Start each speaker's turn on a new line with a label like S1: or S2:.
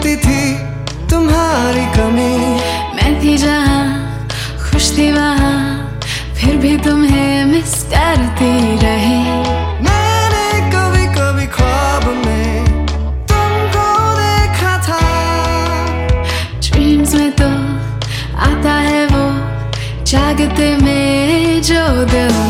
S1: ढूंढती थी तुम्हारी कमी,
S2: मैं थी जहाँ खुश थी वहाँ, फिर भी तुम्हें मिस करती रही।
S1: मैंने कभी कभी ख्वाब में तुमको देखा था,
S2: ड्रीम्स में तो आता है वो जागते में जो दिल